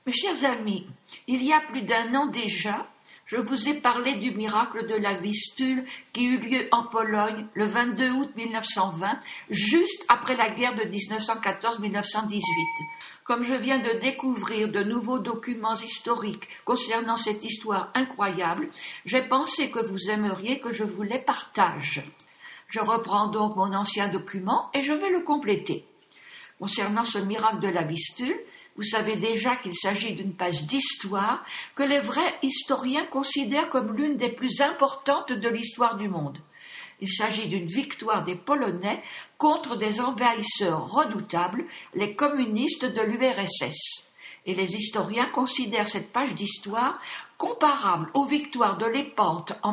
Mes chers amis, il y a plus d'1 an déjà, je vous ai parlé du miracle de la Vistule qui eut lieu en Pologne le 22 août 1920, juste après la guerre de 1914-1918. Comme je viens de découvrir de nouveaux documents historiques concernant cette histoire incroyable, j'ai pensé que vous aimeriez que je vous les partage. Je reprends donc mon ancien document et je vais le compléter. Concernant ce miracle de la Vistule, vous savez déjà qu'il s'agit d'une page d'histoire que les vrais historiens considèrent comme l'une des plus importantes de l'histoire du monde. Il s'agit d'une victoire des Polonais contre des envahisseurs redoutables, les communistes de l'URSS. Et les historiens considèrent cette page d'histoire comparable aux victoires de Lépante en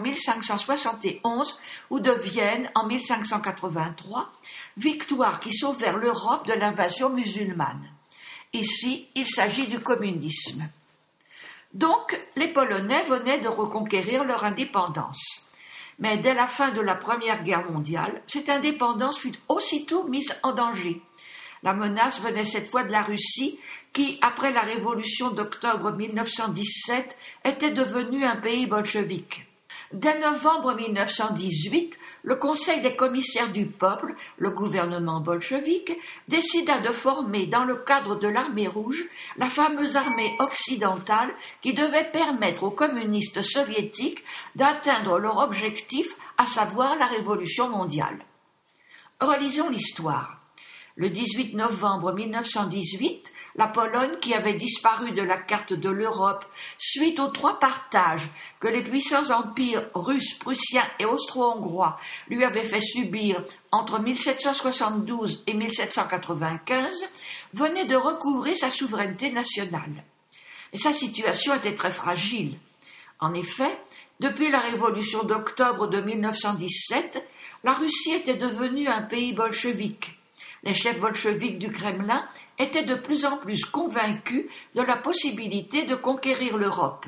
1571 ou de Vienne en 1583, victoires qui sauvèrent l'Europe de l'invasion musulmane. Ici, il s'agit du communisme. Donc, les Polonais venaient de reconquérir leur indépendance. Mais dès la fin de la Première Guerre mondiale, cette indépendance fut aussitôt mise en danger. La menace venait cette fois de la Russie, qui, après la révolution d'octobre 1917, était devenue un pays bolchevique. Dès novembre 1918, le Conseil des commissaires du peuple, le gouvernement bolchevique, décida de former dans le cadre de l'armée rouge la fameuse armée occidentale qui devait permettre aux communistes soviétiques d'atteindre leur objectif, à savoir la révolution mondiale. Relisons l'histoire. Le 18 novembre 1918, la Pologne, qui avait disparu de la carte de l'Europe suite aux 3 partages que les puissants empires russes, prussiens et austro-hongrois lui avaient fait subir entre 1772 et 1795, venait de recouvrer sa souveraineté nationale. Et sa situation était très fragile. En effet, depuis la révolution d'octobre de 1917, la Russie était devenue un pays bolchevique. Les chefs bolcheviques du Kremlin étaient de plus en plus convaincus de la possibilité de conquérir l'Europe.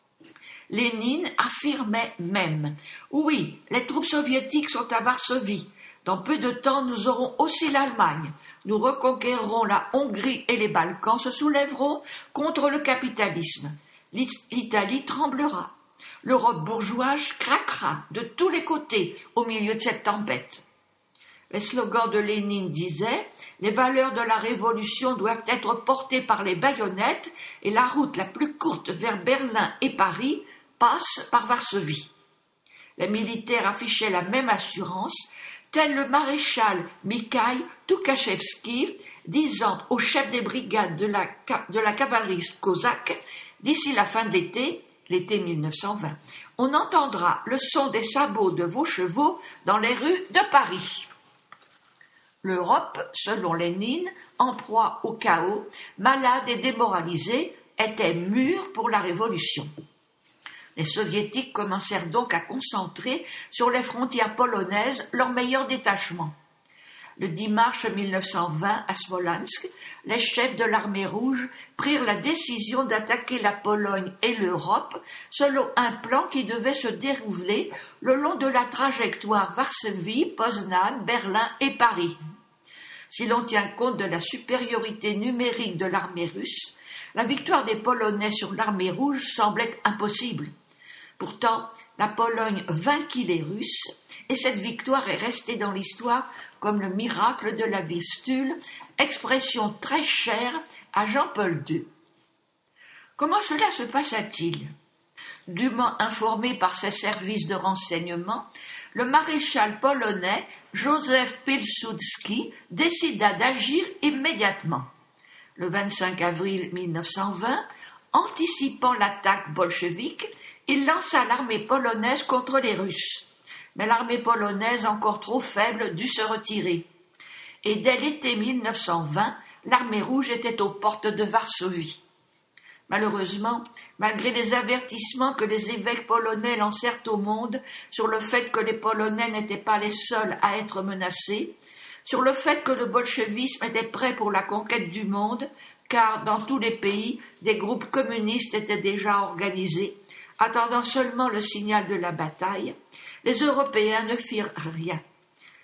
Lénine affirmait même « Oui, les troupes soviétiques sont à Varsovie. Dans peu de temps, nous aurons aussi l'Allemagne. Nous reconquérerons la Hongrie et les Balkans se soulèveront contre le capitalisme. L'Italie tremblera. L'Europe bourgeoise craquera de tous les côtés au milieu de cette tempête. » Les slogans de Lénine disaient « Les valeurs de la révolution doivent être portées par les baïonnettes et la route la plus courte vers Berlin et Paris passe par Varsovie. » Les militaires affichaient la même assurance, tel le maréchal Mikhaïl Tukhachevski disant au chef des brigades de la cavalerie cosaque « D'ici la fin de l'été 1920, on entendra le son des sabots de vos chevaux dans les rues de Paris. » L'Europe, selon Lénine, en proie au chaos, malade et démoralisée, était mûre pour la révolution. Les soviétiques commencèrent donc à concentrer sur les frontières polonaises leurs meilleurs détachements. Le 10 mars 1920, à Smolensk, les chefs de l'armée rouge prirent la décision d'attaquer la Pologne et l'Europe selon un plan qui devait se dérouler le long de la trajectoire Varsovie, Poznan, Berlin et Paris. Si l'on tient compte de la supériorité numérique de l'armée russe, la victoire des Polonais sur l'armée rouge semblait impossible. Pourtant, la Pologne vainquit les Russes et cette victoire est restée dans l'histoire comme le miracle de la Vistule, expression très chère à Jean-Paul II. Comment cela se passa-t-il ? Dûment informé par ses services de renseignement, le maréchal polonais Józef Pilsudski décida d'agir immédiatement. Le 25 avril 1920, anticipant l'attaque bolchevique, il lança l'armée polonaise contre les Russes. Mais l'armée polonaise, encore trop faible, dut se retirer. Et dès l'été 1920, l'armée rouge était aux portes de Varsovie. Malheureusement, malgré les avertissements que les évêques polonais lancèrent au monde sur le fait que les Polonais n'étaient pas les seuls à être menacés, sur le fait que le bolchevisme était prêt pour la conquête du monde, car dans tous les pays, des groupes communistes étaient déjà organisés, attendant seulement le signal de la bataille, les Européens ne firent rien.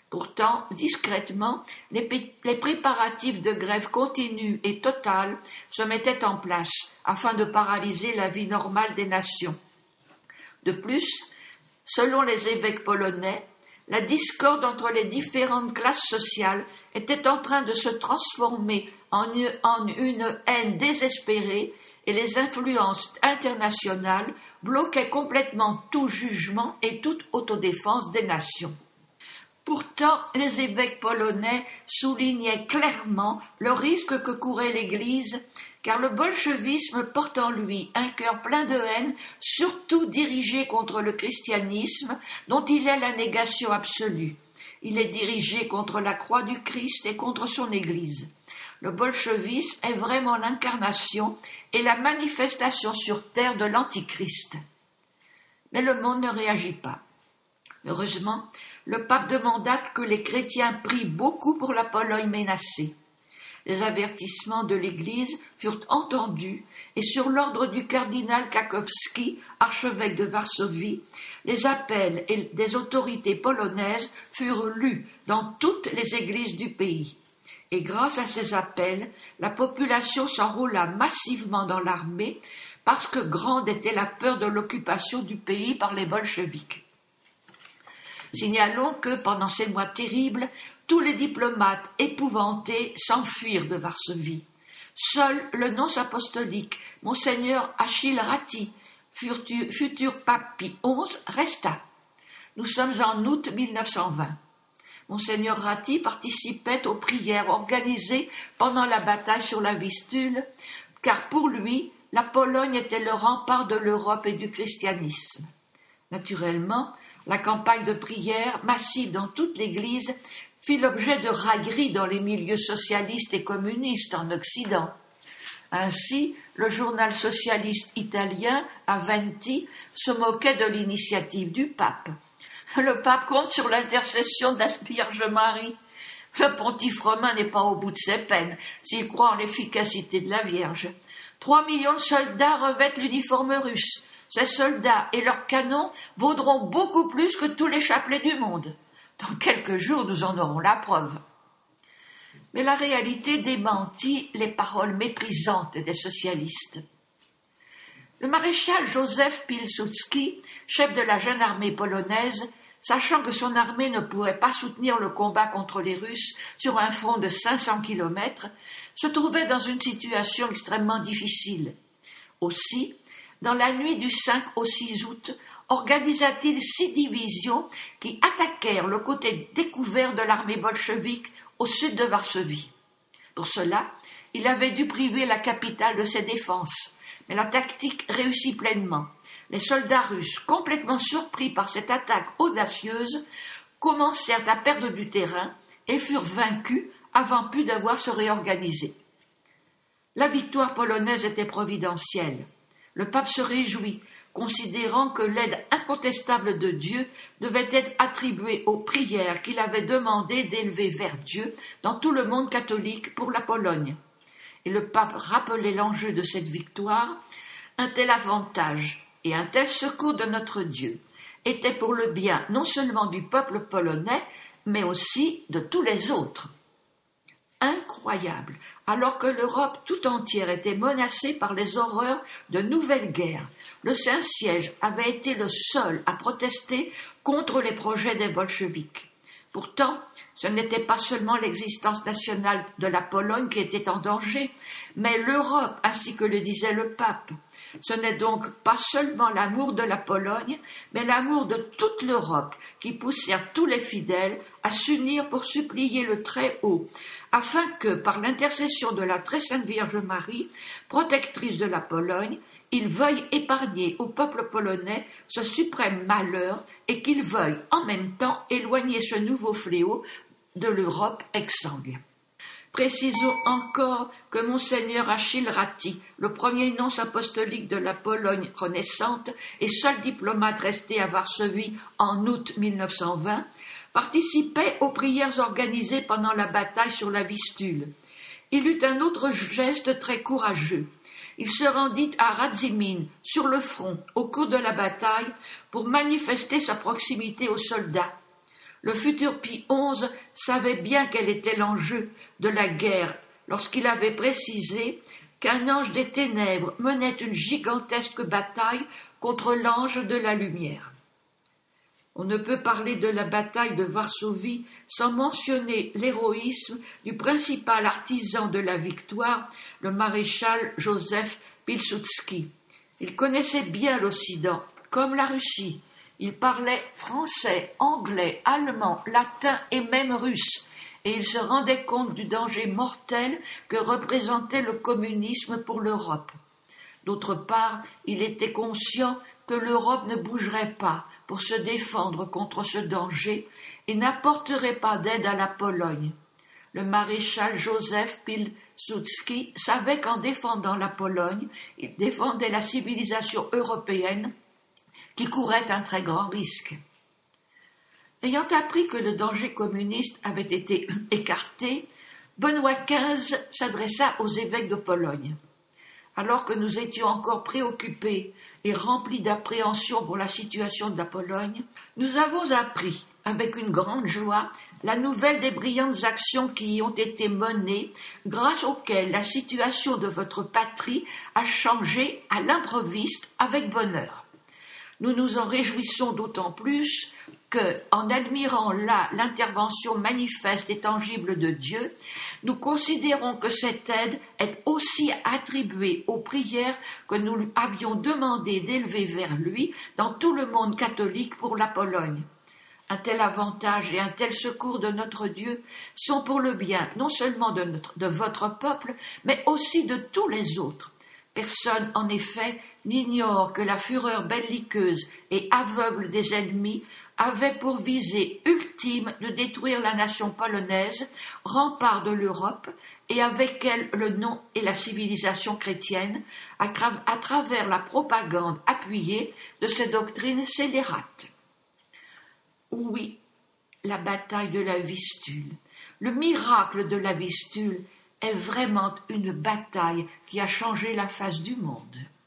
Pourtant, discrètement, les préparatifs de grève continue et totale se mettaient en place afin de paralyser la vie normale des nations. De plus, selon les évêques polonais, la discorde entre les différentes classes sociales était en train de se transformer en une haine désespérée et les influences internationales bloquaient complètement tout jugement et toute autodéfense des nations. Pourtant, les évêques polonais soulignaient clairement le risque que courait l'Église, car le bolchevisme porte en lui un cœur plein de haine, surtout dirigé contre le christianisme, dont il est la négation absolue. Il est dirigé contre la croix du Christ et contre son Église. Le bolchevisme est vraiment l'incarnation et la manifestation sur terre de l'Antichrist. Mais le monde ne réagit pas. Heureusement, le pape demanda que les chrétiens prient beaucoup pour la Pologne menacée. Les avertissements de l'Église furent entendus et sur l'ordre du cardinal Kakowski, archevêque de Varsovie, les appels des autorités polonaises furent lus dans toutes les églises du pays. Et grâce à ces appels, la population s'enrôla massivement dans l'armée parce que grande était la peur de l'occupation du pays par les bolcheviks. Signalons que, pendant ces mois terribles, tous les diplomates épouvantés s'enfuirent de Varsovie. Seul le nonce apostolique, Monseigneur Achille Ratti, futur pape Pie XI, resta. Nous sommes en août 1920. Monseigneur Ratti participait aux prières organisées pendant la bataille sur la Vistule, car pour lui, la Pologne était le rempart de l'Europe et du christianisme. Naturellement, la campagne de prière, massive dans toute l'Église, fit l'objet de railleries dans les milieux socialistes et communistes en Occident. Ainsi, le journal socialiste italien, Avanti, se moquait de l'initiative du pape. Le pape compte sur l'intercession de la Vierge Marie. Le pontife romain n'est pas au bout de ses peines s'il croit en l'efficacité de la Vierge. 3 millions de soldats revêtent l'uniforme russe. Ces soldats et leurs canons vaudront beaucoup plus que tous les chapelets du monde. Dans quelques jours, nous en aurons la preuve. Mais la réalité démentit les paroles méprisantes des socialistes. Le maréchal Józef Pilsudski, chef de la jeune armée polonaise, sachant que son armée ne pourrait pas soutenir le combat contre les Russes sur un front de 500 kilomètres, se trouvait dans une situation extrêmement difficile. Aussi, dans la nuit du 5 au 6 août, organisa-t-il 6 divisions qui attaquèrent le côté découvert de l'armée bolchevique au sud de Varsovie. Pour cela, il avait dû priver la capitale de ses défenses, mais la tactique réussit pleinement. Les soldats russes, complètement surpris par cette attaque audacieuse, commencèrent à perdre du terrain et furent vaincus avant plus d'avoir se réorganiser. La victoire polonaise était providentielle. Le pape se réjouit, considérant que l'aide incontestable de Dieu devait être attribuée aux prières qu'il avait demandé d'élever vers Dieu dans tout le monde catholique pour la Pologne. Et le pape rappelait l'enjeu de cette victoire. Un tel avantage et un tel secours de notre Dieu étaient pour le bien non seulement du peuple polonais, mais aussi de tous les autres. Incroyable, alors que l'Europe tout entière était menacée par les horreurs de nouvelles guerres, le Saint-Siège avait été le seul à protester contre les projets des bolcheviks. Pourtant, ce n'était pas seulement l'existence nationale de la Pologne qui était en danger, mais l'Europe, ainsi que le disait le pape. Ce n'est donc pas seulement l'amour de la Pologne, mais l'amour de toute l'Europe qui poussèrent tous les fidèles à s'unir pour supplier le Très-Haut, afin que, par l'intercession de la très sainte Vierge Marie, protectrice de la Pologne, il veuille épargner au peuple polonais ce suprême malheur et qu'il veuille en même temps éloigner ce nouveau fléau de l'Europe exsangue. Précisons encore que Monseigneur Achille Ratti, le premier nonce apostolique de la Pologne renaissante et seul diplomate resté à Varsovie en août 1920, participait aux prières organisées pendant la bataille sur la Vistule. Il eut un autre geste très courageux. Il se rendit à Radzymin, sur le front, au cours de la bataille, pour manifester sa proximité aux soldats. Le futur Pie XI savait bien quel était l'enjeu de la guerre lorsqu'il avait précisé qu'un ange des ténèbres menait une gigantesque bataille contre l'ange de la lumière. On ne peut parler de la bataille de Varsovie sans mentionner l'héroïsme du principal artisan de la victoire, le maréchal Joseph Pilsudski. Il connaissait bien l'Occident, comme la Russie. Il parlait français, anglais, allemand, latin et même russe, et il se rendait compte du danger mortel que représentait le communisme pour l'Europe. D'autre part, il était conscient que l'Europe ne bougerait pas pour se défendre contre ce danger et n'apporterait pas d'aide à la Pologne. Le maréchal Joseph Pilsudski savait qu'en défendant la Pologne, il défendait la civilisation européenne qui courait un très grand risque. Ayant appris que le danger communiste avait été écarté, Benoît XV s'adressa aux évêques de Pologne. Alors que nous étions encore préoccupés et remplis d'appréhension pour la situation de la Pologne, nous avons appris, avec une grande joie, la nouvelle des brillantes actions qui y ont été menées, grâce auxquelles la situation de votre patrie a changé à l'improviste avec bonheur. Nous nous en réjouissons d'autant plus que, en admirant là l'intervention manifeste et tangible de Dieu, nous considérons que cette aide est aussi attribuée aux prières que nous lui avions demandé d'élever vers lui dans tout le monde catholique pour la Pologne. Un tel avantage et un tel secours de notre Dieu sont pour le bien non seulement de votre peuple, mais aussi de tous les autres. Personne, en effet, n'ignore que la fureur belliqueuse et aveugle des ennemis avait pour visée ultime de détruire la nation polonaise, rempart de l'Europe, et avec elle le nom et la civilisation chrétienne, à travers la propagande appuyée de ces doctrines scélérates. Oui, la bataille de la Vistule, le miracle de la Vistule est vraiment une bataille qui a changé la face du monde.